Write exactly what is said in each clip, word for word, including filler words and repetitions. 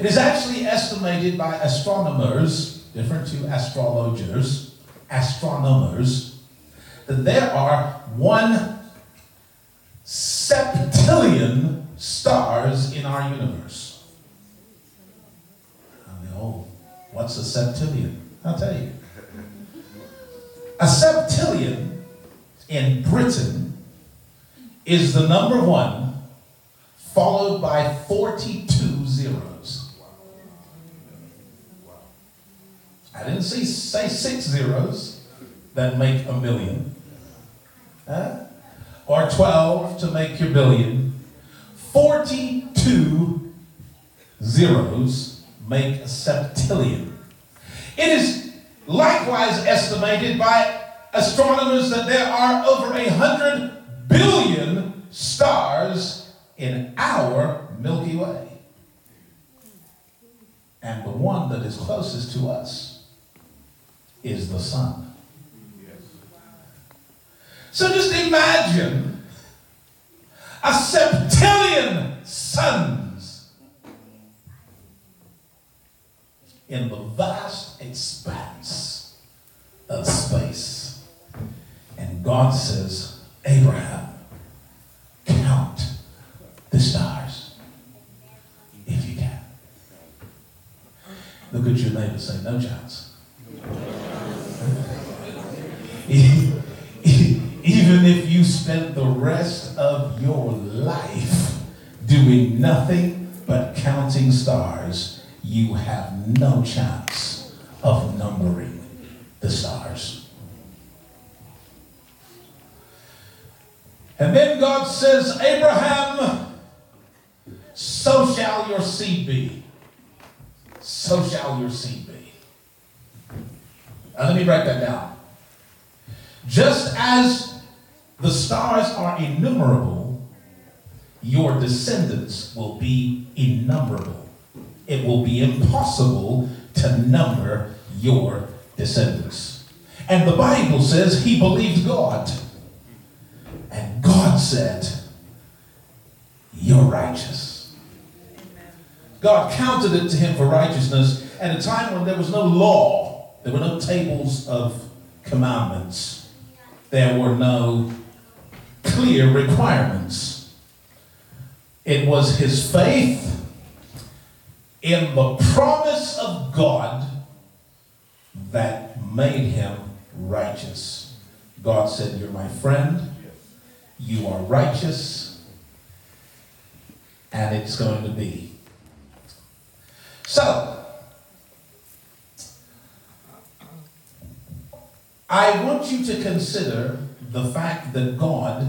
It is actually estimated by astronomers, different to astrologers, astronomers, that there are one septillion stars in our universe. I mean, oh, what's a septillion? I'll tell you. A septillion in Britain is the number one, followed by forty-two zeros. I didn't see, say six zeros that make a million. Huh? Or twelve to make your billion. forty-two zeros make a septillion. It is likewise estimated by astronomers that there are over a hundred billion stars in our Milky Way. And the one that is closest to us is the sun. So just imagine a septillion suns in the vast expanse of space. And God says, Abraham, count the stars if you can. Look at your neighbor, say, no chance. Even if you spent the rest of your life doing nothing but counting stars, you have no chance of numbering the stars. And then God says, Abraham, so shall your seed be. So shall your seed be. Now let me write that down. Just as the stars are innumerable, your descendants will be innumerable. It will be impossible to number your descendants. And the Bible says he believed God. And God said, you're righteous. God counted it to him for righteousness at a time when there was no law. There were no tables of commandments. There were no clear requirements. It was his faith in the promise of God that made him righteous. God said, you're my friend. You are righteous. And it's going to be. So, I want you to consider the fact that God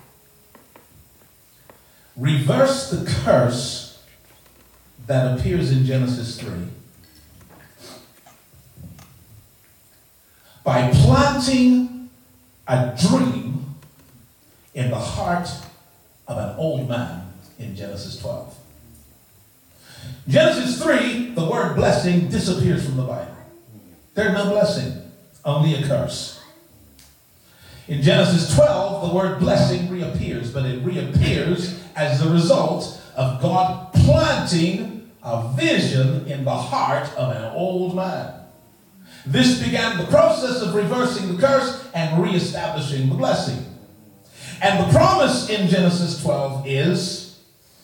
reversed the curse that appears in Genesis three by planting a dream in the heart of an old man in Genesis twelve. Genesis three, the word blessing disappears from the Bible. There's no blessing. Only a curse. In Genesis twelve, the word blessing reappears, but it reappears as the result of God planting a vision in the heart of an old man. This began the process of reversing the curse and reestablishing the blessing. And the promise in Genesis twelve is,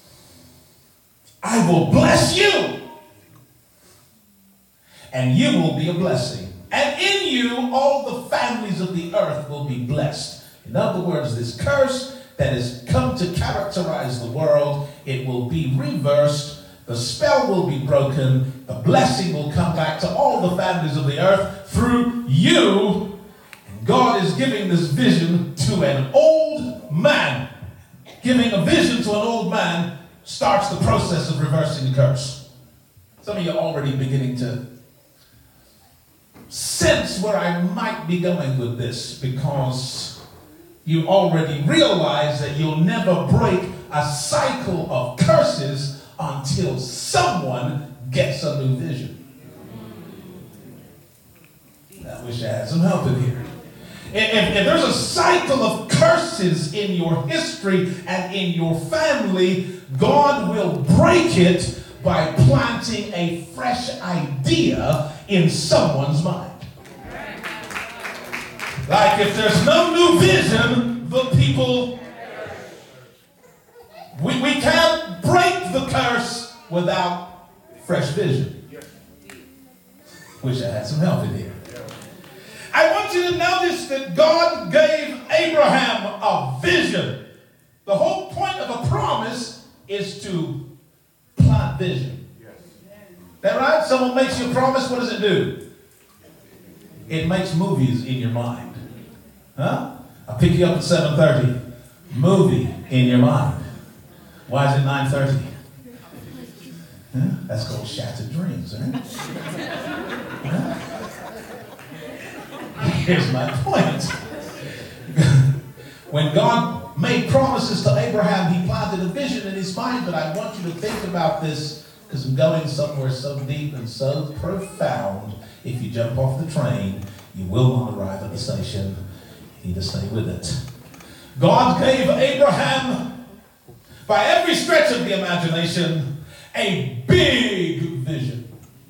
I will bless you, and you will be a blessing. And in you, all the families of the earth will be blessed. In other words, this curse that has come to characterize the world, it will be reversed. The spell will be broken. The blessing will come back to all the families of the earth through you. And God is giving this vision to an old man. Giving a vision to an old man starts the process of reversing the curse. Some of you are already beginning to sense where I might be going with this, because you already realize that you'll never break a cycle of curses until someone gets a new vision. I wish I had some help in here. If, if there's a cycle of curses in your history and in your family, God will break it by planting a fresh idea in someone's mind. Like if there's no new vision, the people, we, we can't break the curse without fresh vision. Wish I had some help in here. I want you to notice that God gave Abraham a vision. The whole point of a promise is to plant vision. Is that right? Someone makes you a promise, what does it do? It makes movies in your mind. Huh? I'll pick you up at seven thirty. Movie in your mind. Why is it nine thirty? Huh? That's called shattered dreams, right? Huh? Here's my point. When God made promises to Abraham, he planted a vision in his mind, but I want you to think about this because I'm going somewhere so deep and so profound. If you jump off the train, you will not arrive at the station. You need to stay with it. God gave Abraham, by every stretch of the imagination, a big vision.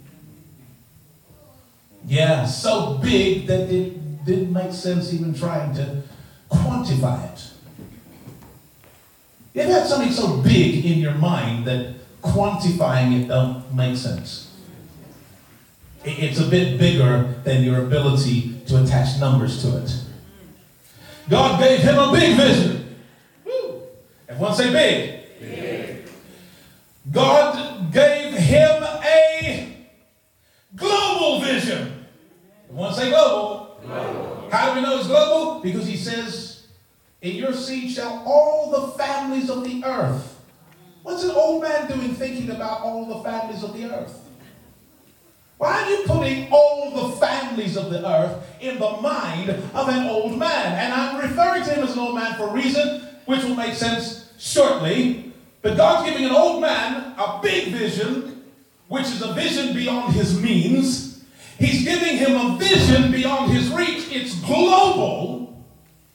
Yeah, so big that it didn't make sense even trying to quantify it. You've had something so big in your mind that quantifying it don't make sense. It's a bit bigger than your ability to attach numbers to it. God gave him a big vision. Woo. Everyone say big. Big. God gave him a global vision. Everyone say global. Global. How do we know it's global? Because he says, in your seed shall all the families of the earth. What's an old man doing thinking about all the families of the earth? Why are you putting all the families of the earth in the mind of an old man? And I'm referring to him as an old man for a reason, which will make sense shortly. But God's giving an old man a big vision, which is a vision beyond his means. He's giving him a vision beyond his reach. It's global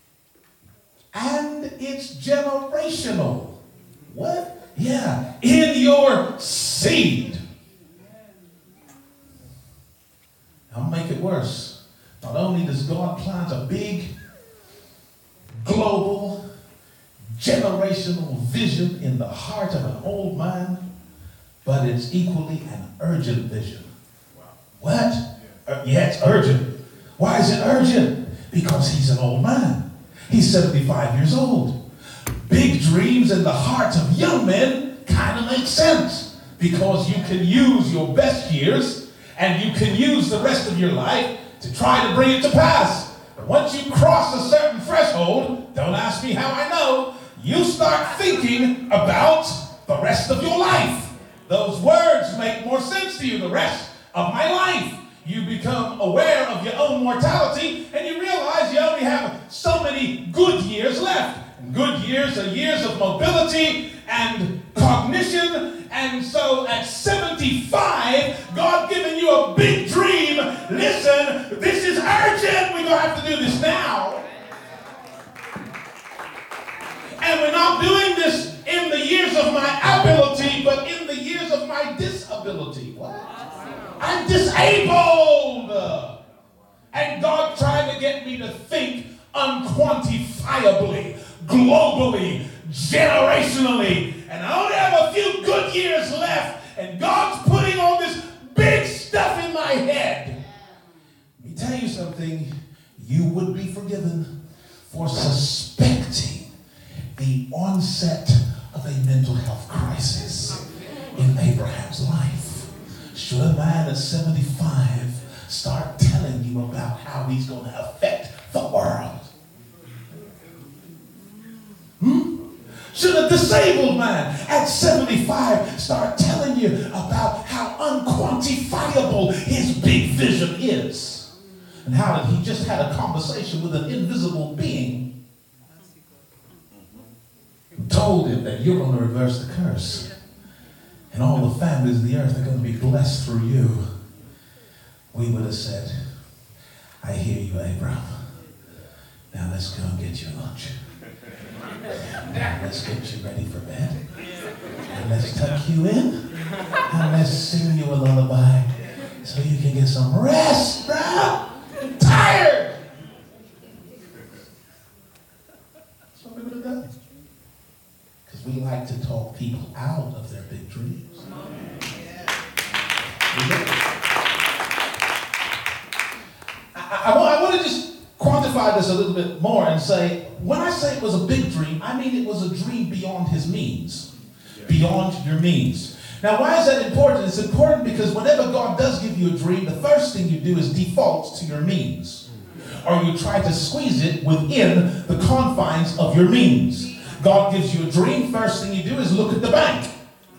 and it's generational. What? Yeah, in your seed. I'll make it worse. Not only does God plant a big, global, generational vision in the heart of an old man, but it's equally an urgent vision. Wow. What? Yeah. Uh, yeah, it's urgent. Why is it urgent? Because he's an old man. He's seventy-five years old. Big dreams in the hearts of young men kind of make sense because you can use your best years and you can use the rest of your life to try to bring it to pass. But once you cross a certain threshold, don't ask me how I know, you start thinking about the rest of your life. Those words make more sense to you, the rest of my life. You become aware of your own mortality and you realize you only have so many good years left. And good years are years of mobility and cognition. And so at seventy-five, God giving you a big dream. Listen, this is urgent. We're going to have to do this now. And we're not doing this in the years of my ability, but in the years of my disability. What? I'm disabled. And God trying to get me to think unquantifiably, globally, generationally. And I only have a few good years left. And God's putting all this big stuff in my head. Let me tell you something. You would be forgiven for suspecting the onset of a mental health crisis in Abraham's life. Should a man at seventy-five start telling you about how he's going to affect the world? Hmm? Should a disabled man at seventy-five start telling you about how unquantifiable his big vision is? And how that he just had a conversation with an invisible being who told him that you're going to reverse the curse. And all the families of the earth are going to be blessed through you. We would have said, I hear you, Abraham. Now let's go and get your lunch. Now let's get you ready for bed. And let's tuck you in. And let's sing you a lullaby so you can get some rest, bro. I'm tired. That's what we would have done. Because we like to talk people out of their big dreams. I, I, I want to just quantify this a little bit more and say, when I say it was a big dream, I mean it was a dream beyond his means. Beyond your means. Now, why is that important? It's important because whenever God does give you a dream, the first thing you do is default to your means. Or you try to squeeze it within the confines of your means. God gives you a dream, first thing you do is look at the bank.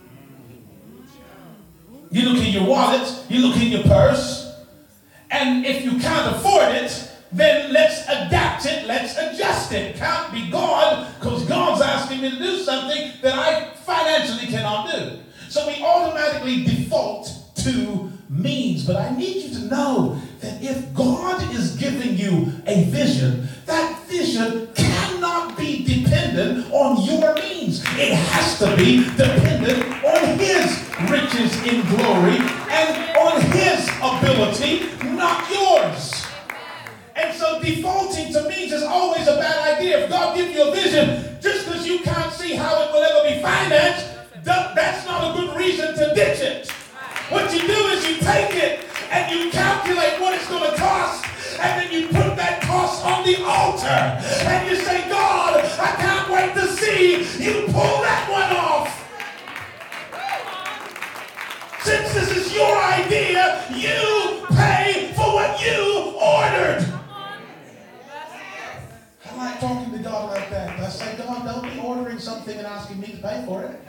You look in your wallet, you look in your purse, and if you can't afford it, then let's adapt it, let's adjust it. It can't be God, because God's asking me to do something that I financially cannot do. So we automatically default to means. But I need you to know that if God is giving you a vision, that vision cannot be dependent on your means. It has to be dependent on His riches in glory and on His ability, not yours. And so defaulting to means is always a bad idea. If God gives you a vision, just because you can't see how it will ever be financed, that's not a good reason to ditch it. What you do is you take it and you calculate what it's going to cost, and then you put that cost on the altar. And you say, God, I can't wait to see you pull that one off. Since this is your idea, you pay for what you ordered. I like talking to God like that. I say, God, don't be ordering something and asking me to pay for it.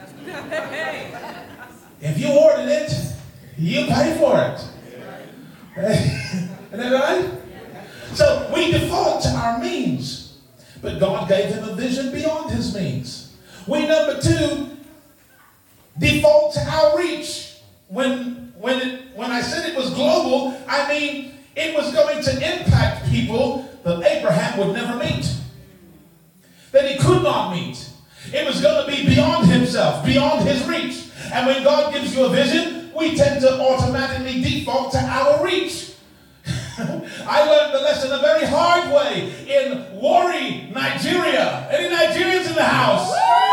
If you ordered it, you pay for it. Isn't that right? So we default to our means. But God gave him a vision beyond his means. We, number two, default to our reach. When, when, it, when I said it was global, I mean it was going to impact people that Abraham would never meet, that he could not meet. It was going to be beyond himself, beyond his reach. And when God gives you a vision, we tend to automatically default to our reach. I learned the lesson a very hard way in Warri, Nigeria. Any Nigerians in the house?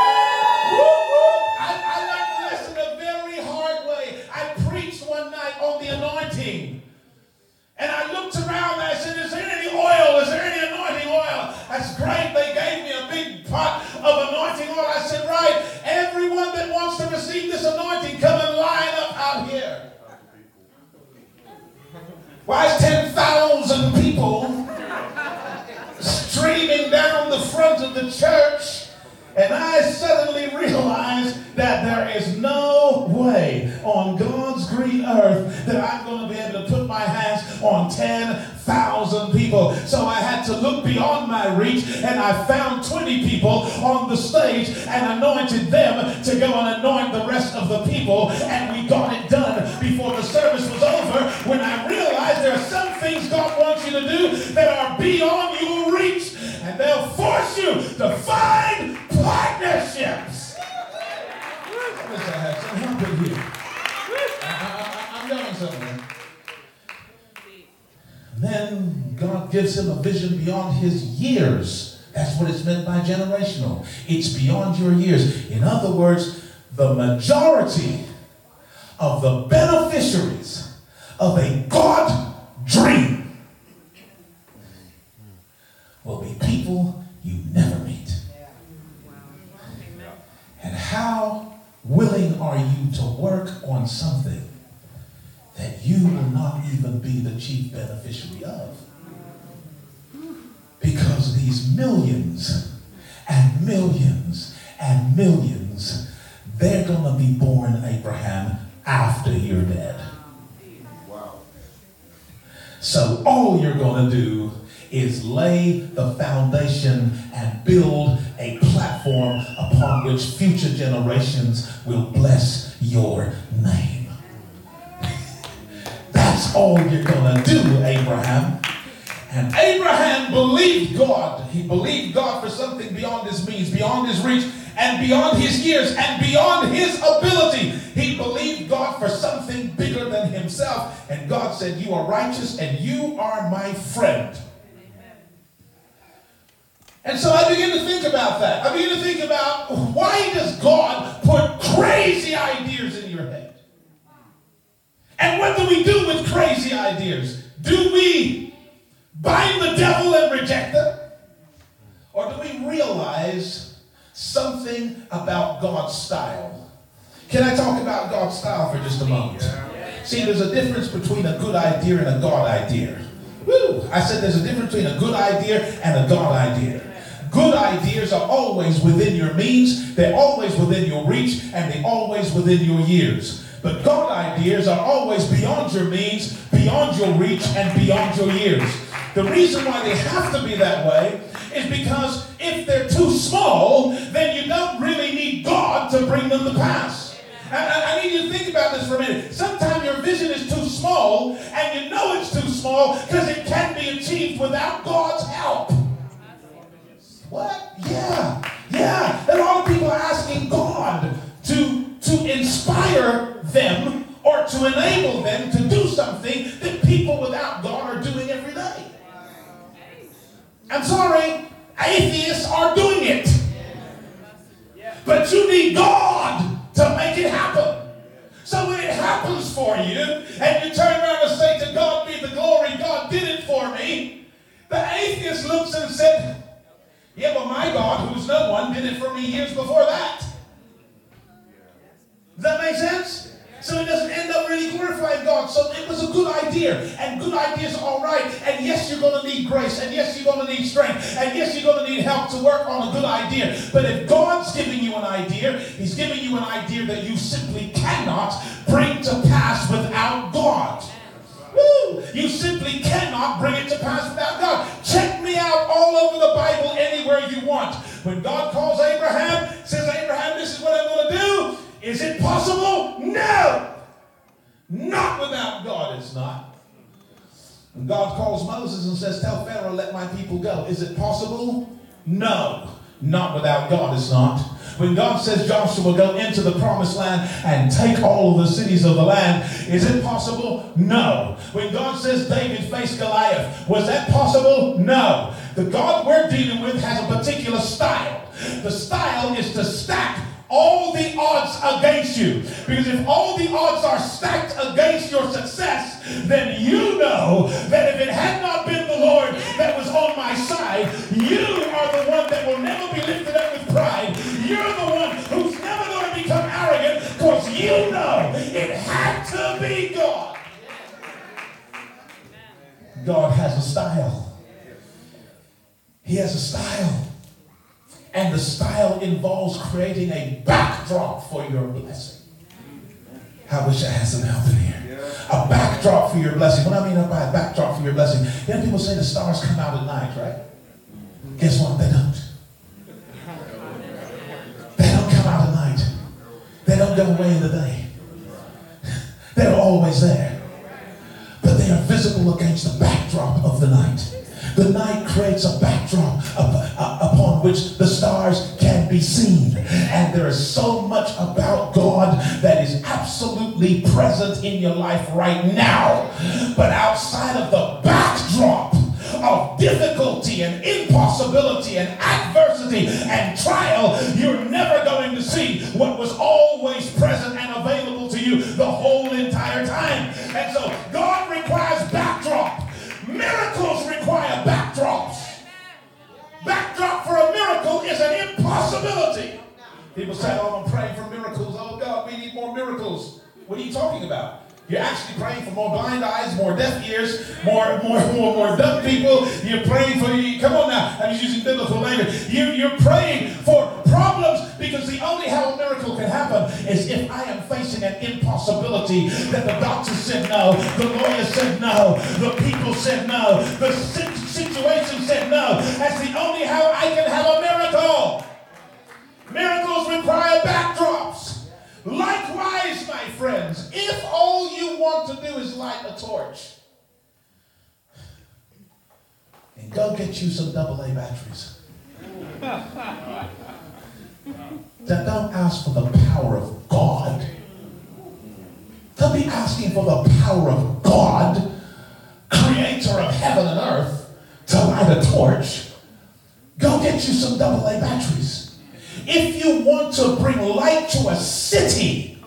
I, I learned the lesson a very hard way. I preached one night on the anointing. And I looked around and I said, is there any oil? Is there any anointing oil? That's great. They gave me a big pot of anointing oil. I said, right, everyone that wants to receive this anointing, come and line up out here. Why is ten thousand people streaming down the front of the church? And I suddenly realized that there is no way on God's green earth that I'm going to be able to put my hands on ten thousand people. So I had to look beyond my reach, and I found twenty people on the stage and anointed them to go and anoint the rest of the people. And we got it done before the service was over, when I realized there are some things God wants you to do that are beyond your reach. And they'll force you to find partnerships. I wish I had some help in here. I, I, I'm going somewhere. Then God gives him a vision beyond his years. That's what it's meant by generational. It's beyond your years. In other words, the majority of the beneficiaries of a God dream will be people you never meet. And how willing are you to work on something that you will not even be the chief beneficiary of? Because these millions and millions and millions, they're going to be born, Abraham, after you're dead. Wow. So all you're going to do is lay the foundation and build a platform upon which future generations will bless your name. That's all you're going to do, Abraham. And Abraham believed God. He believed God for something beyond his means, beyond his reach, and beyond his years, and beyond his ability. He believed God for something bigger than himself. And God said, you are righteous and you are my friend. And so I begin to think about that. I begin to think about, why does God put crazy ideas in your head? And what do we do with crazy ideas? Do we bind the devil and reject them? Or do we realize something about God's style? Can I talk about God's style for just a moment? See, there's a difference between a good idea and a God idea. Woo! I said there's a difference between a good idea and a God idea. Good ideas are always within your means, they're always within your reach, and they're always within your years. But God ideas are always beyond your means, beyond your reach, and beyond your years. The reason why they have to be that way is because if they're too small, then you don't really need God to bring them to pass. I, I need you to think about this for a minute. Sometimes your vision is too small, and you know it's too small because it can be achieved without God's help. What? Yeah, yeah. And a lot of people are asking God to, to inspire them or to enable them to do something that people without God are doing every day. I'm sorry, atheists are doing it. But you need God to make it happen. So when it happens for you, and you turn around and say, to God be the glory, God did it for me, the atheist looks and said, yeah, but my God, who's no one, did it for me years before that. Does that make sense? So it doesn't end up really glorifying God. So it was a good idea. And good ideas are all right. And yes, you're going to need grace. And yes, you're going to need strength. And yes, you're going to need help to work on a good idea. But if God's giving you an idea, he's giving you an idea that you simply cannot bring to pass without God. Woo! You simply cannot bring it to pass without God. Check me out all over the Bible anywhere you want. When God calls Abraham, says, Abraham, this is what I'm going to do. Is it possible? No! Not without God, it's not. When God calls Moses and says, tell Pharaoh, let my people go. Is it possible? No. Not without God, it's not. When God says Joshua go into the promised land and take all of the cities of the land, is it possible? No. When God says David faced Goliath, was that possible? No. The God we're dealing with has a particular style. The style is to stack all the odds against you. Because if all the odds are stacked against your success, then you know that if it had not been the Lord that was on my side, you are the one that will never be lifted up with pride. You're the one who's never going to become arrogant, because you know it had to be God. God has a style. He has a style. And the style involves creating a backdrop for your blessing. I wish I had some help in here. A backdrop for your blessing. What I mean by a backdrop for your blessing, you know, people say the stars come out at night, right? Guess what? They don't. They don't come out at night. They don't go away in the day. They're always there. But they are visible against the backdrop of the night. The night creates a backdrop upon which the stars can be seen. And there is so much about God that is absolutely present in your life right now. But outside of the backdrop of difficulty and impossibility and adversity and trial, you're never going to see what was always present and available to you the whole entire time. And so God requires backdrop. Miracles require backdrops. Backdrop for a miracle is an impossibility. People say, oh, I'm praying for miracles. Oh, God, we need more miracles. What are you talking about? You're actually praying for more blind eyes, more deaf ears, more, more, more, more dumb people. You're praying for, come on now, I'm just using biblical language. You, you're praying for problems, because the only how a miracle can happen is if I am facing an impossibility that the doctor said no, the lawyer said no, the people said no, the situation said no. That's the only how I can have a miracle. Miracles require backdrops. Likewise, my friends, if all you want to do is light a torch and go get you some double A batteries, then don't ask for the power of God to be asking for the power of God, creator of heaven and earth, to light a torch. Go get you some double A batteries. If you want to bring light to a city,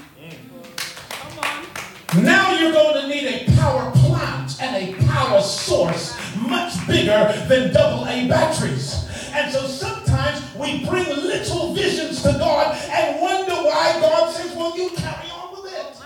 now you're going to need a power plant and a power source much bigger than double A batteries. And so sometimes we bring little visions to God and wonder why God says, well, you carry on with it.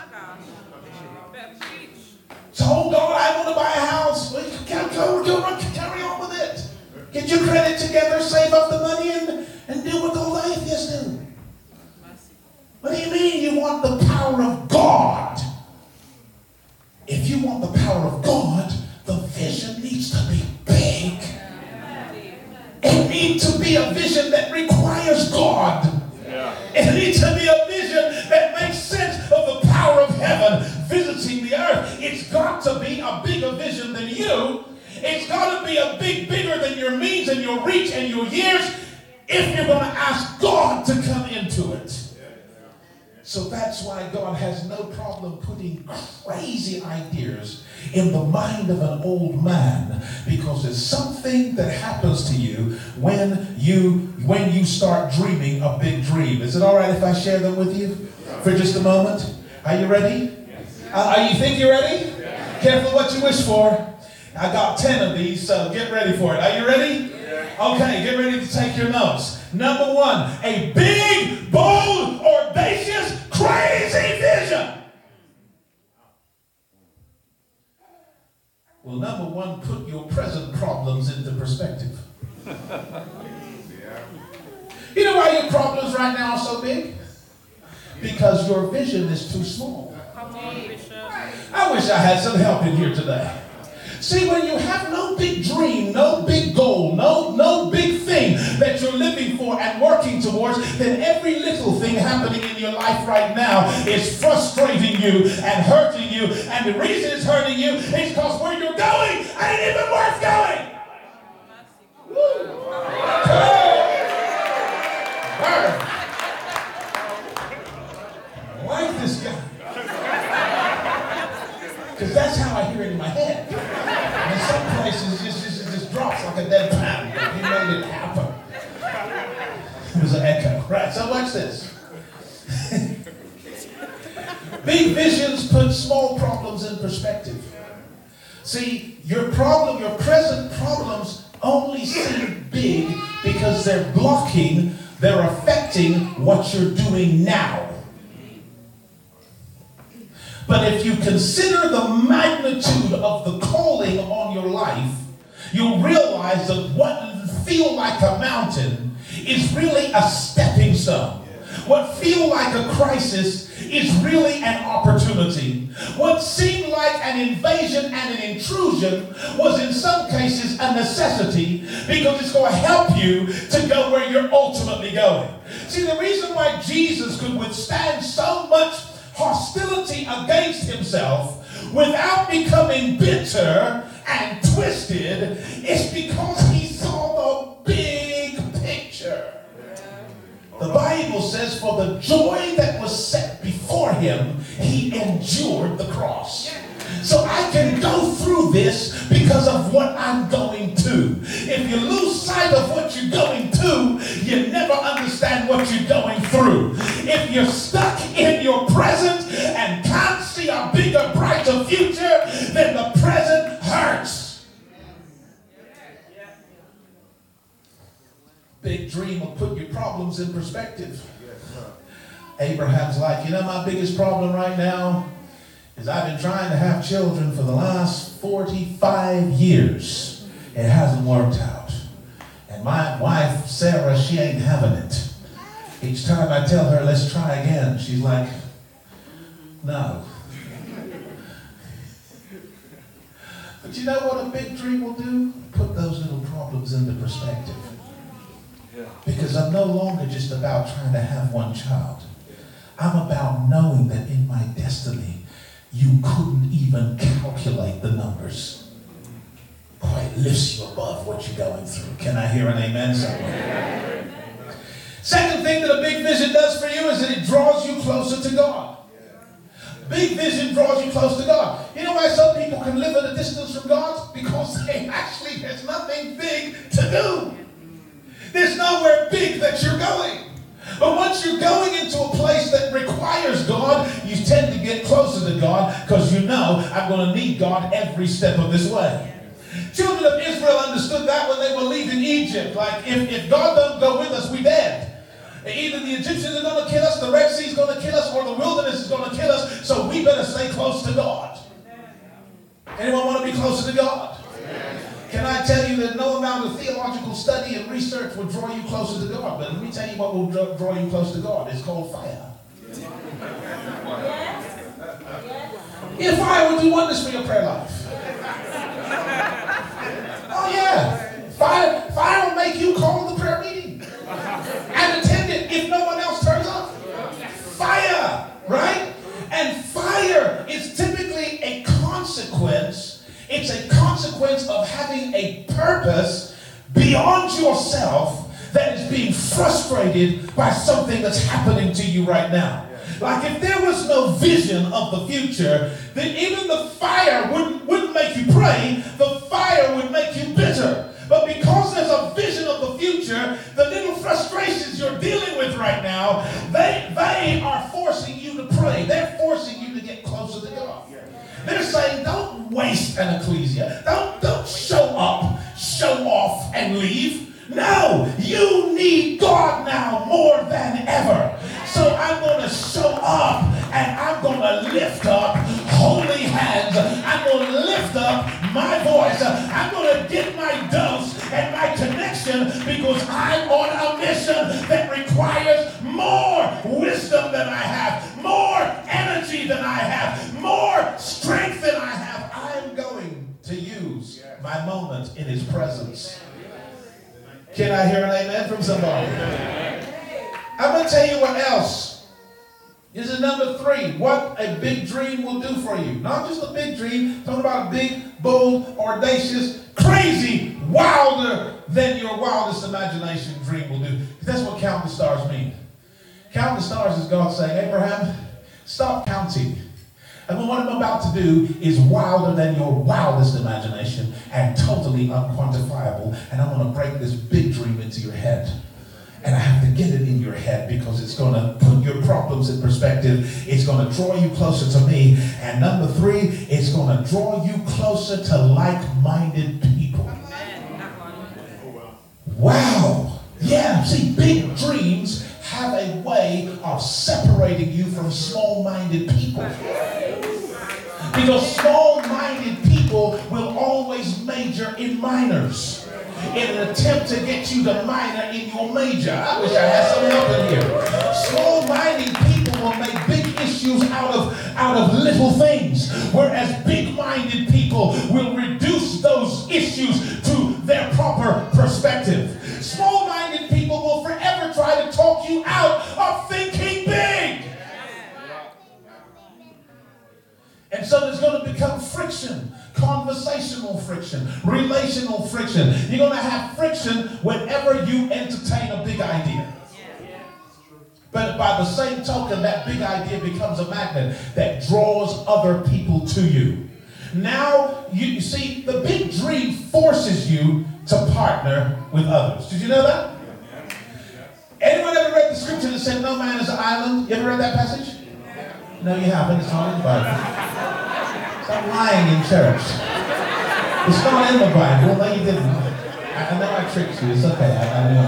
So, oh God, I want to buy a house. Well, you can go, go, go, carry on with it. Get your credit together, save up the money, and, and do what all the atheists do. What do you mean you want the power of God? If you want the power of God, the vision needs to be big. It needs to be a vision that requires God. Yeah. It needs to be a vision that makes sense of the power of heaven visiting the earth. It's got to be a bigger vision than you. It's got to be a big, bigger than your means and your reach and your years if you're going to ask God to come into it. So that's why God has no problem putting crazy ideas in the mind of an old man, because it's something that happens to you when you when you start dreaming a big dream. Is it all right if I share them with you for just a moment? Are you ready? Uh, are you think you're ready? Careful what you wish for. I got ten of these, so get ready for it. Are you ready? Okay, get ready to take your notes. Number one, a big, bold, audacious, crazy vision. Well, number one, put your present problems into perspective. You know why your problems right now are so big? Because your vision is too small. I wish I had some help in here today. See, when you have no big dream, no big goal, no, no big thing that you're living for and working towards, then every little thing happening in your life right now is frustrating you and hurting you. And the reason it's hurting you is because where you're going ain't even worth going. Woo. Hey. I like this guy. Because that's how I hear it in my head. In some places, it just, just, it just drops like a dead pound. He made it happen. It was an echo. Right, so watch this. Big visions put small problems in perspective. See, your problem, your present problems only seem big because they're blocking, they're affecting what you're doing now. But if you consider the magnitude of the calling on your life, you'll realize that what feels like a mountain is really a stepping stone. What feels like a crisis is really an opportunity. What seemed like an invasion and an intrusion was in some cases a necessity, because it's going to help you to go where you're ultimately going. See, the reason why Jesus could withstand so much hostility against himself without becoming bitter and twisted is because he saw the big picture. The Bible says, for the joy that was set before him, he endured the cross. So I can go through this because of what I'm going to. If you lose sight of what you're going to, you never understand what you're going through. If you're stuck in your present and can't see a bigger, brighter future, then the present hurts. Big dream will put your problems in perspective. Abraham's like, you know, my biggest problem right now is I've been trying to have children for the last forty-five years. It hasn't worked out. And my wife, Sarah, she ain't having it. Each time I tell her, let's try again, she's like, no. But you know what a big dream will do? Put those little problems into perspective. Because I'm no longer just about trying to have one child. I'm about knowing that in my destiny, you couldn't even calculate the numbers. Boy, it lifts you above what you're going through. Can I hear an amen somewhere? Second thing that a big vision does for you is that it draws you closer to God. Big vision draws you close to God. You know why some people can live at a distance from God? Because they actually, there's nothing big to do. There's nowhere big that you're going. But once you're going into a place that requires God, you tend to get closer to God because you know, I'm going to need God every step of this way. Children of Israel understood that when they were leaving Egypt. Like, if, if God don't go with us, we dead. Either the Egyptians are going to kill us, the Red Sea is going to kill us, or the wilderness is going to kill us, so we better stay close to God. Anyone want to be closer to God? Can I tell you that no amount of theological study and research will draw you closer to God? But let me tell you what will draw, draw you close to God. It's called fire. Yes. Yes. If fire would do wonders for your prayer life. Oh yeah. Fire, fire will make you call the prayer meeting and attend it if no one else turns up. Fire, right? And fire is typically a consequence. It's a consequence of having a purpose beyond yourself that is being frustrated by something that's happening to you right now. Like if there was no vision of the future, then even the fire wouldn't, wouldn't make you pray. The fire would make you bitter. But because there's a vision of the future, the little frustrations you're dealing with right now, they, they are forcing you to pray. They're forcing you to get closer to God. They're saying, don't waste an ecclesia. Don't, don't show up, show off, and leave. No, you need God now more than ever. So I'm going to show up and I'm going to lift up holy hands. I'm going to lift up my voice. I'm going to get my dose and my connection because I'm on a mission that requires more wisdom than I have, more energy than I have, more strength than I have. I'm going to use my moment in his presence. Can I hear an amen from somebody? I'm going to tell you what else. This is number three. What a big dream will do for you. Not just a big dream. Talking about a big, bold, audacious, crazy, wilder than your wildest imagination dream will do. That's what count the stars mean. Count the stars is God saying, Abraham, stop counting. And what I'm about to do is wilder than your wildest imagination and totally unquantifiable. And I'm going to break this big dream into your head. And I have to get it in your head because it's going to put your problems in perspective. It's going to draw you closer to me. And number three, it's going to draw you closer to like-minded people. Wow. Yeah, see, big dreams have a way of separating you from small-minded people. Because small-minded people will always major in minors in an attempt to get you to minor in your major. I wish I had some help in here. Small-minded people will make big issues out of, out of little things, whereas big-minded people will reduce those issues to their proper perspective. Small-minded people will forever try to talk you out of thinking big. And so there's going to become friction, conversational friction, relational friction. You're going to have friction whenever you entertain a big idea. But by the same token, that big idea becomes a magnet that draws other people to you. Now, you, you see, the big dream forces you to partner with others. Did you know that? Anyone ever read the scripture that said no man is an island? You ever read that passage? No, you haven't. It's not in the Bible. Stop lying in church. It's not in the Bible. No, you didn't. I, I know I tricked you. It's okay. I, I knew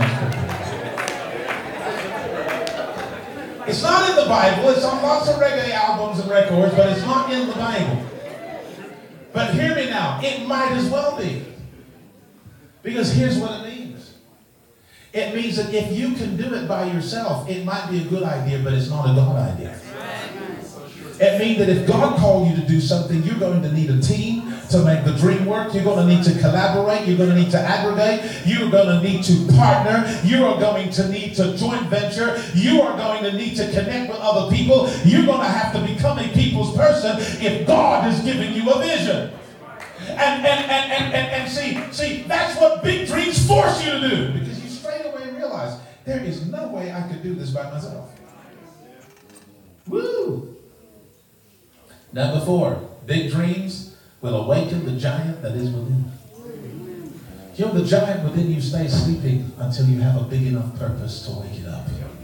I was tricked. It's not in the Bible. It's on lots of reggae albums and records, but it's not in the Bible. But hear me now. It might as well be. Because here's what it means. It means that if you can do it by yourself, it might be a good idea, but it's not a God idea. It means that if God called you to do something, you're going to need a team to make the dream work. You're going to need to collaborate. You're going to need to aggregate. You're going to need to partner. You are going to need to joint venture. You are going to need to connect with other people. You're going to have to become a people's person if God is giving you a vision. And, and, and, and, and, and see, see, that's what big dreams force you to do. Because you straight away realize, there is no way I could do this by myself. Woo! Number four, big dreams will awaken the giant that is within. You know, the giant within you stays sleeping until you have a big enough purpose to wake it up.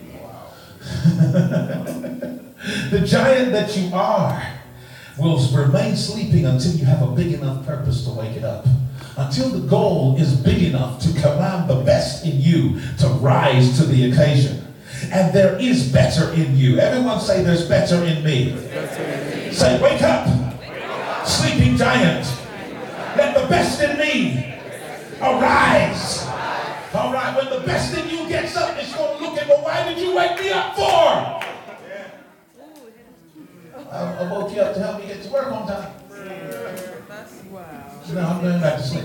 The giant that you are will remain sleeping until you have a big enough purpose to wake it up. Until the goal is big enough to command the best in you to rise to the occasion. And there is better in you. Everyone say, there's better in me. Say, wake up, wake up. Sleeping giant. Let the best in me arise. All right, when the best in you gets up, it's going to look at, well, why did you wake me up for? I, I woke you up to help me get to work on time. No, I'm going back to sleep.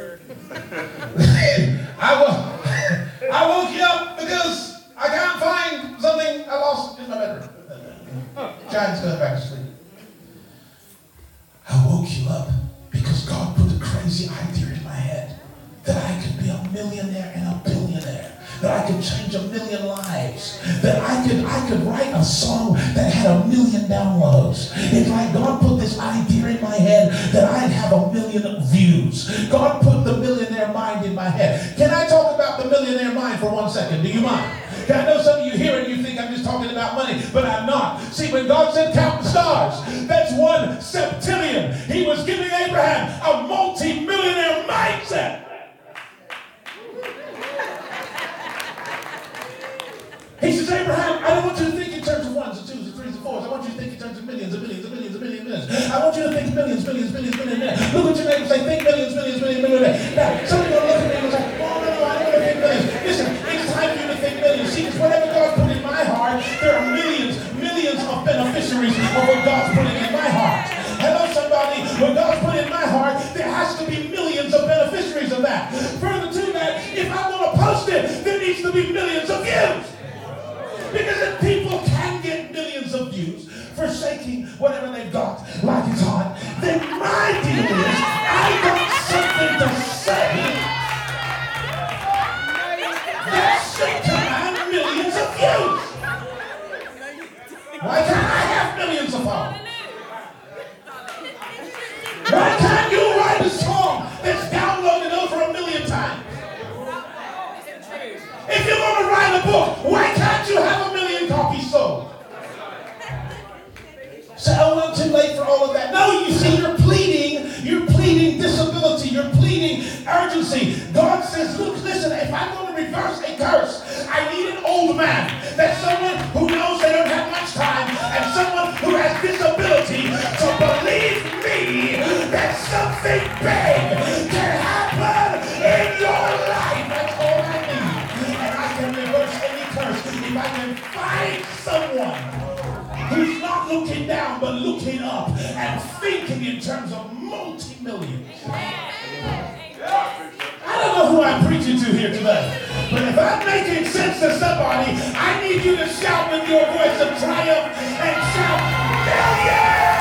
I, wo- I woke you up because I can't find something I lost in my bedroom. Giant's going back to sleep. I woke you up because God put a crazy idea in my head that I could be a millionaire and a billionaire. That I could change a million lives. That I could I could write a song that had a million downloads. It's like God put this idea in my head that I'd have a million views. God put the millionaire mind in my head. Can I talk about the millionaire mind for one second? Do you mind? I know some of you hear it and you think I'm just talking about money, but I'm not. See, when God said count the stars, that's one septillion. He was giving Abraham a multi-millionaire mindset. He says, Abraham, I don't want you to think in terms of ones and twos and threes and fours. I want you to think in terms of millions and millions and millions and millions and millions. I want you to think millions, millions, millions, millions, millions. Look at your neighbor and say, think millions, millions, millions, millions. Now, some of you are going to look at me and say, oh, no, no, I don't want to think millions. Listen, it's time for you to think millions. See, because whatever God put in my heart, there are millions, millions of beneficiaries of what God's putting in my heart. Hello, somebody. What God's put in my heart, there has to be millions of beneficiaries of that. Further to that, if I want to post it, there needs to be millions of views. Because if people can get millions of views forsaking whatever they've got like it's hot, then my deal is I got something to say that should command millions of views. Why can't I have millions of followers? Why can't you write a song that's downloaded over a million times? If you're going to write a book, why can't you have a million copies sold? So, oh, I'm too late for all of that. No, you see, you're pleading, you're pleading disability, you're pleading urgency. God says, look, listen, if I'm going to reverse a curse, I need an old man. That's someone who knows they don't have much time, and someone who has disability to believe me that something big can happen in your life. That's all I need. If I can find someone who's not looking down but looking up and thinking in terms of multi-millions. I don't know who I'm preaching to here today, but if I'm making sense to somebody, I need you to shout with your voice of triumph and shout, millions!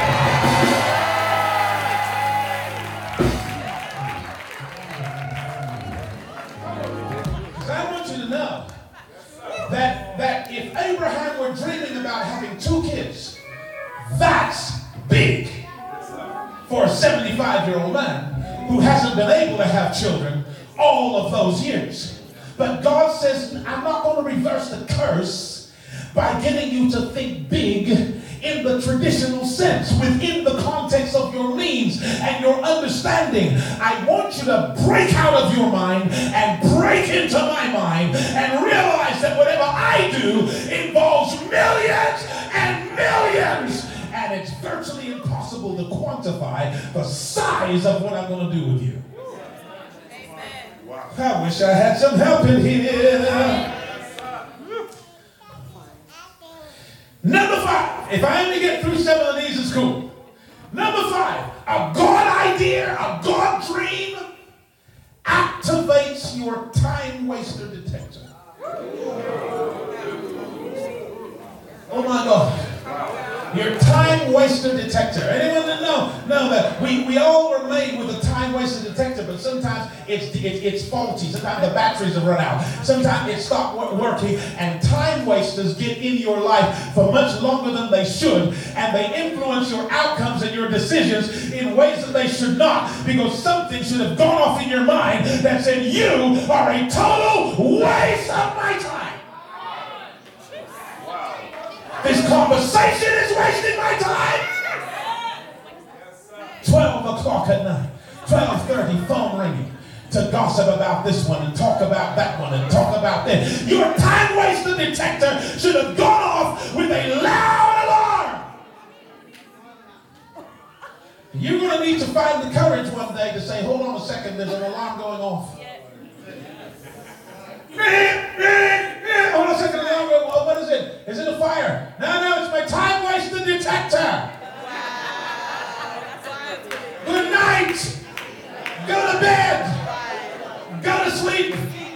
Because I want you to know That, that if Abraham were dreaming about having two kids, that's big for a seventy-five-year-old man who hasn't been able to have children all of those years. But God says, I'm not going to reverse the curse by getting you to think big in the traditional sense, within the context of your means and your understanding. I want you to break out of your mind and break into my mind and realize that whatever I do involves millions and millions. And it's virtually impossible to quantify the size of what I'm going to do with you. Wow. I wish I had some help in here. Number five, if I only get through seven of these, it's cool. Number five, a God idea, a God dream activates your time waster detector. Oh my God. Your time waster detector. Anyone that know, know that we, we all were made with a time time-wasting detector, but sometimes it's, it, it's faulty. Sometimes the batteries have run out. Sometimes it stopped working, and time wasters get in your life for much longer than they should, and they influence your outcomes and your decisions in ways that they should not, because something should have gone off in your mind that said, you are a total waste of my time. This conversation is wasting my time. twelve o'clock at night, twelve thirty, phone ringing to gossip about this one and talk about that one and talk about this. Your time waster detector should have gone off with a loud alarm. You're going to need to find the courage one day to say, hold on a second, there's an alarm going off. Hold on a second, alarm going off. What is it? Is it a fire? No, no, it's my time waster detector. Good night. Go to bed. Go to sleep.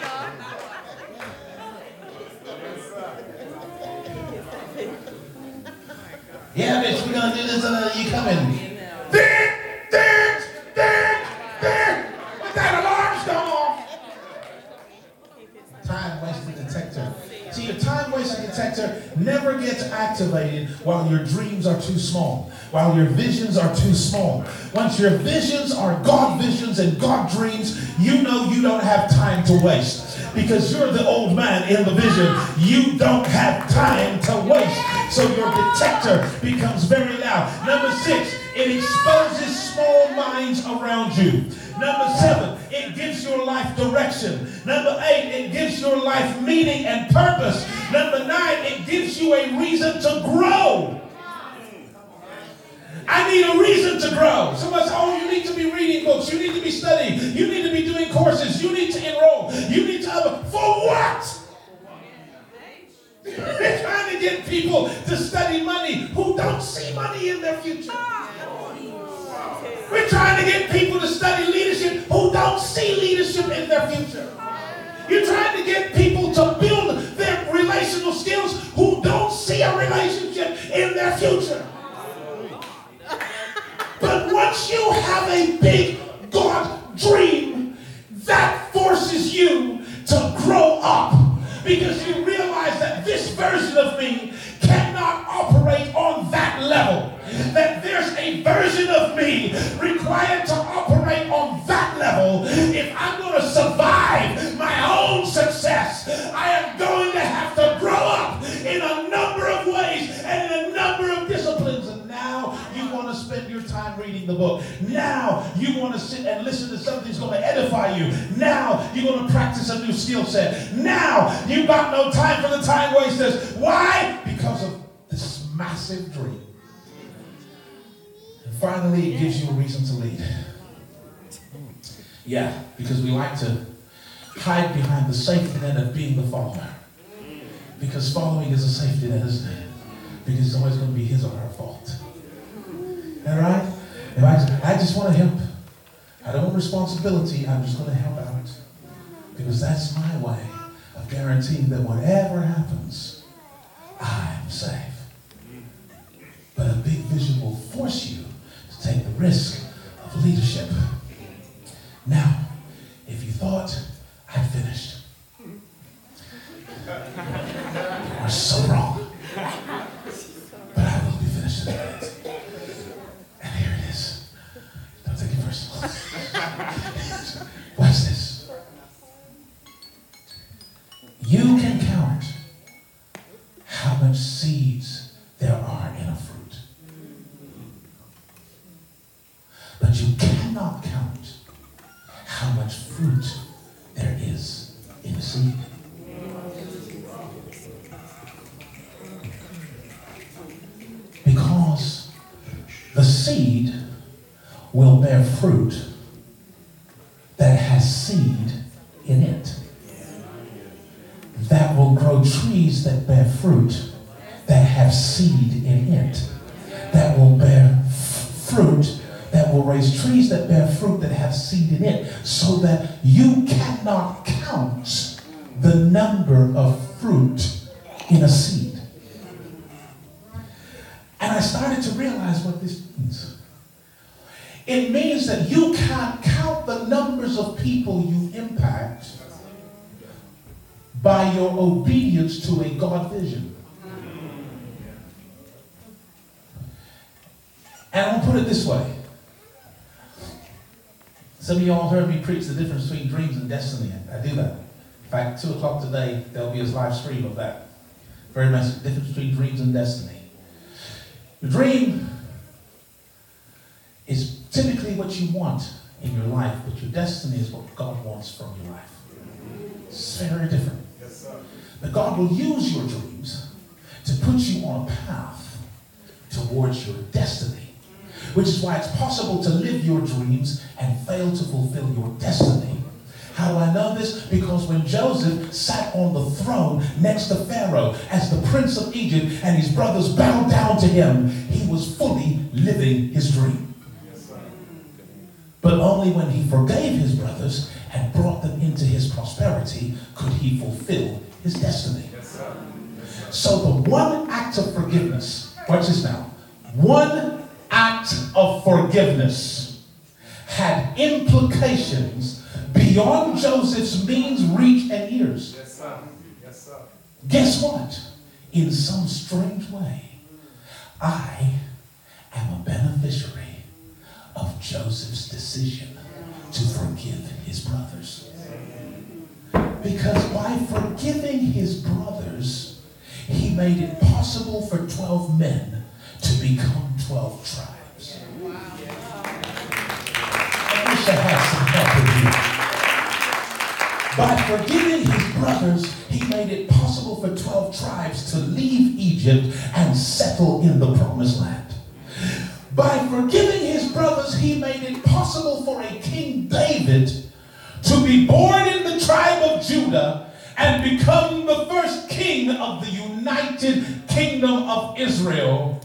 Yeah, bitch, we're gonna do this and uh, you coming. Ding, ding, ding, ding. But that alarm's gone off. Time wasting detector. See, your time wasting detector never gets activated while your dreams are too small, while your visions are too small. Once your visions are God visions and God dreams, you know you don't have time to waste. Because you're the old man in the vision, you don't have time to waste. So your detector becomes very loud. Number six, it exposes small minds around you. Number seven, it gives your life direction. Number eight, it gives your life meaning and purpose. Number nine, it gives you a reason to grow. I need a reason to grow. Someone says, oh, you need to be reading books. You need to be studying. You need to be doing courses. You need to enroll. You need to, uh, for what? We're trying to get people to study money who don't see money in their future. We're trying to get people to study leadership who don't see leadership in their future. You're trying to get people to build their relational skills who don't see a relationship in their future. But once you have a big God dream, that forces you to grow up, because you realize that this version of me cannot operate on that level. That there's a version of me required to operate on that level. If I'm going to survive my own success, I am going to have to grow up in a number of ways and in a number of disciplines. And now you want to spend your time reading the book. Now you want to sit and listen to something that's going to edify you. Now you're going to practice a new skill set. Now you've got no time for the time wasters. Why? Because of this massive dream. And finally, it gives you a reason to lead. Yeah, because we like to hide behind the safety net of being the follower. Because following is a safety net, isn't it? Because it's always going to be his or her fault. All right? If I, just, I just want to help. I don't want responsibility. I'm just going to help out. Because that's my way of guaranteeing that whatever happens, I'm safe. But a big vision will force you to take the risk of leadership. Now, if you thought I'd finished, you are so wrong. But I will be finished in a minute. And here it is. Don't take it personal. Watch this. You can count how much seeds there are in a fruit. But you cannot count how much fruit there is in a seed. Because the seed will bear fruit that has seed in it. That will grow trees that bear fruit that have seed in it. That will bear f- fruit that will raise trees that bear fruit that have seed in it, so that you cannot count the number of fruit in a seed. And I started to realize what this means. It means that you can't count numbers of people you impact by your obedience to a God vision. And I'll put it this way. Some of y'all heard me preach the difference between dreams and destiny. I do that. In fact, two o'clock today, there'll be a live stream of that. Very much the difference between dreams and destiny. The dream is typically what you want in your life, but your destiny is what God wants from your life. It's very different. Yes, sir. But God will use your dreams to put you on a path towards your destiny, which is why it's possible to live your dreams and fail to fulfill your destiny. How do I know this? Because when Joseph sat on the throne next to Pharaoh as the prince of Egypt and his brothers bowed down to him, he was fully living his dream. Yes, sir. But only when he forgave his brothers and brought them into his prosperity could he fulfill his destiny. Yes, sir. Yes, sir. So the one act of forgiveness, watch this now, one act of forgiveness had implications beyond Joseph's means, reach, and years. Yes, sir. Yes, sir. Guess what? In some strange way, I am a beneficiary of Joseph's decision to forgive his brothers. Because by forgiving his brothers, he made it possible for twelve men to become twelve tribes. I wish I had some help with you. By forgiving his brothers, he made it possible for twelve tribes to leave Egypt and settle in the promised land. By forgiving his brothers, he made it possible for a King David to be born in the tribe of Judah and become the first king of the United Kingdom of Israel.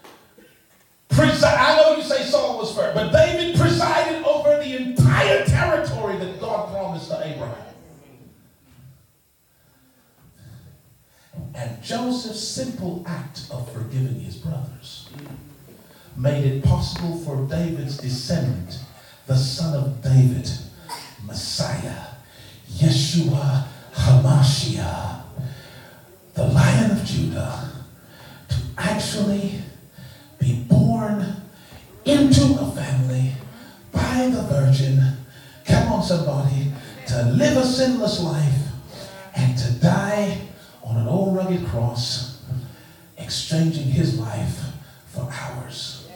I know you say Saul was first, but David presided over the entire territory that God promised to Abraham. And Joseph's simple act of forgiving his brothers made it possible for David's descendant, the son of David, Messiah, Yeshua HaMashiach, the Lion of Judah, to actually be born into a family by the Virgin, come on somebody, to live a sinless life and to die on an old rugged cross, exchanging his life for ours.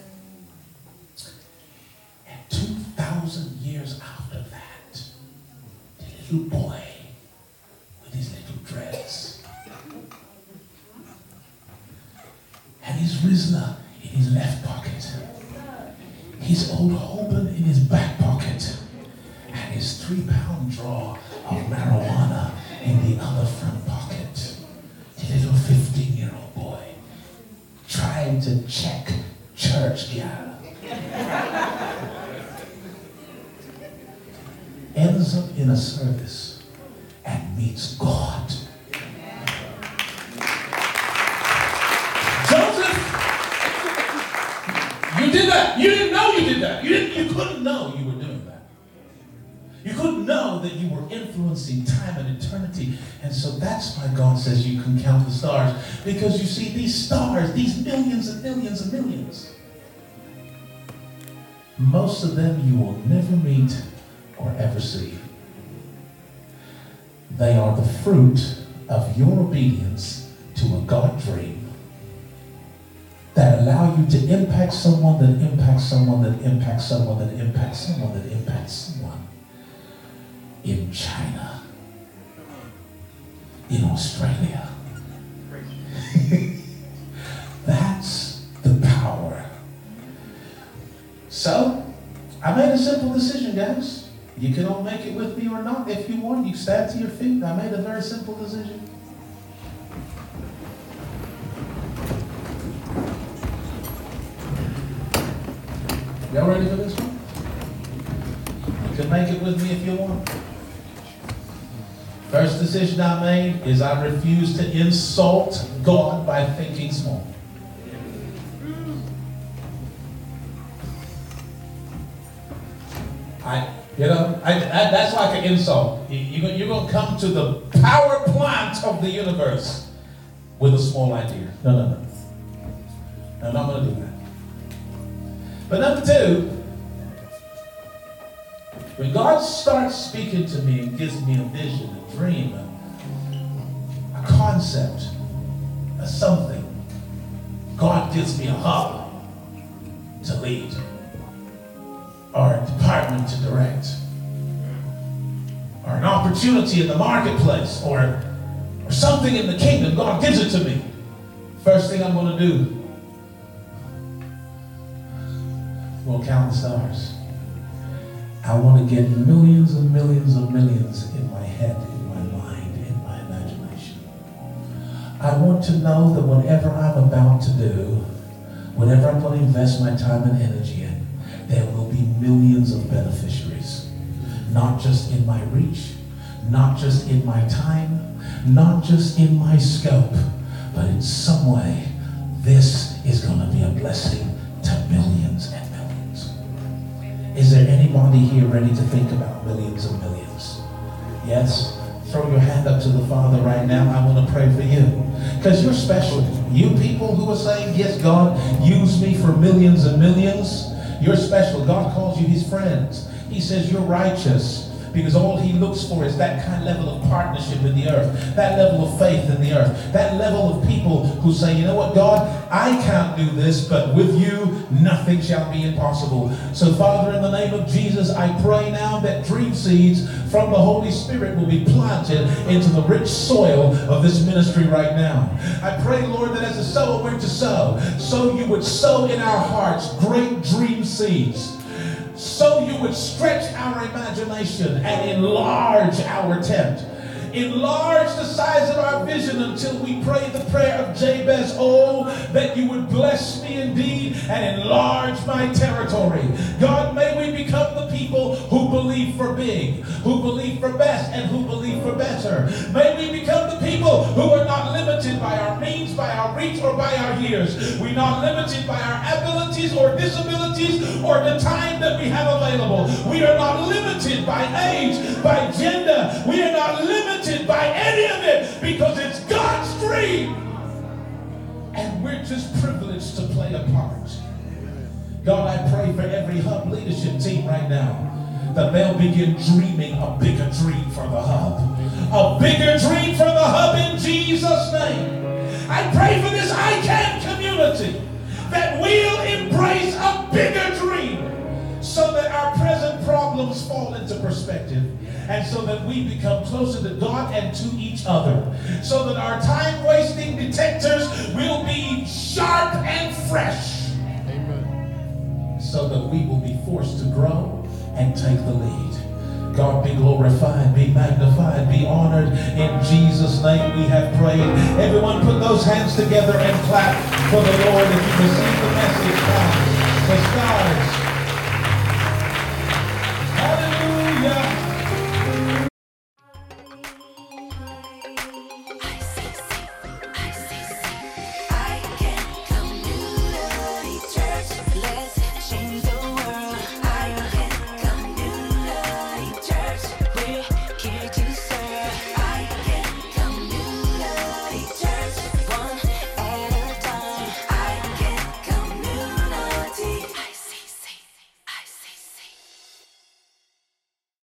And two thousand years after that, the little boy with his little dreads and his Rizla in his left pocket, his old Holben in his back pocket, and his three pound draw of marijuana in the other front pocket. The little fifteen year old boy trying to check church gal ends up in a service and meets God. Joseph, you did that. You didn't know you did that. You didn't. You couldn't know you were doing that. You couldn't know that you were influencing time and eternity. And so that's why God says you can count the stars. Because you see, these stars, these millions and millions and millions, most of them you will never meet or ever see. They are the fruit of your obedience to a God dream that allow you to impact someone that impacts someone that impacts someone that impacts someone that impacts someone in China, in Australia. That's the power. So, I made a simple decision, guys. You can all make it with me or not. If you want, you stand to your feet. I made a very simple decision. Y'all ready for this one? You can make it with me if you want. First decision I made is I refuse to insult God by thinking small. I You know, I, I, that's like an insult. You, you, you're going to come to the power plant of the universe with a small idea. No, no, no. No, I'm not going to do that. But number two, when God starts speaking to me and gives me a vision, a dream, a, a concept, a something, God gives me a hub to lead, or a department to direct, or an opportunity in the marketplace, or, or something in the kingdom. God gives it to me. First thing I'm going to do, I'm going to count the stars. I want to get millions and millions and millions in my head, in my mind, in my imagination. I want to know that whatever I'm about to do, whatever I'm going to invest my time and energy in, there will be millions of beneficiaries. Not just in my reach, not just in my time, not just in my scope, but in some way, this is going to be a blessing to millions and millions. Is there anybody here ready to think about millions and millions? Yes? Throw your hand up to the Father right now. I want to pray for you. Because you're special. You people who are saying, yes, God, use me for millions and millions. You're special. God calls you his friends. He says you're righteous. Because all he looks for is that kind of level of partnership in the earth, that level of faith in the earth, that level of people who say, you know what, God, I can't do this, but with you, nothing shall be impossible. So, Father, in the name of Jesus, I pray now that dream seeds from the Holy Spirit will be planted into the rich soil of this ministry right now. I pray, Lord, that as the sower went to sow, so you would sow in our hearts great dream seeds. So you would stretch our imagination and enlarge our tent. Enlarge the size of our vision until we pray the prayer of Jabez. Oh, that you would bless me indeed and enlarge my territory. God, may we become the people who believe for big, who believe for best, and who believe for better. May we become the people who are not limited by our means, by our reach, or by our years. We're not limited by our abilities or disabilities or the time that we have available. We are not limited by age, by gender. We are not limited by any of it, because it's God's dream and we're just privileged to play a part. God, I pray for every Hub leadership team right now that they'll begin dreaming a bigger dream for the Hub, a bigger dream for the Hub in Jesus' name. I pray for this I Can community that we'll embrace a bigger dream so that our present problems fall into perspective, and so that we become closer to God and to each other, so that our time-wasting detectors will be sharp and fresh. Amen. So that we will be forced to grow and take the lead. God, be glorified, be magnified, be honored. In Jesus' name we have prayed. Everyone put those hands together and clap for the Lord if you receive the message from the stars.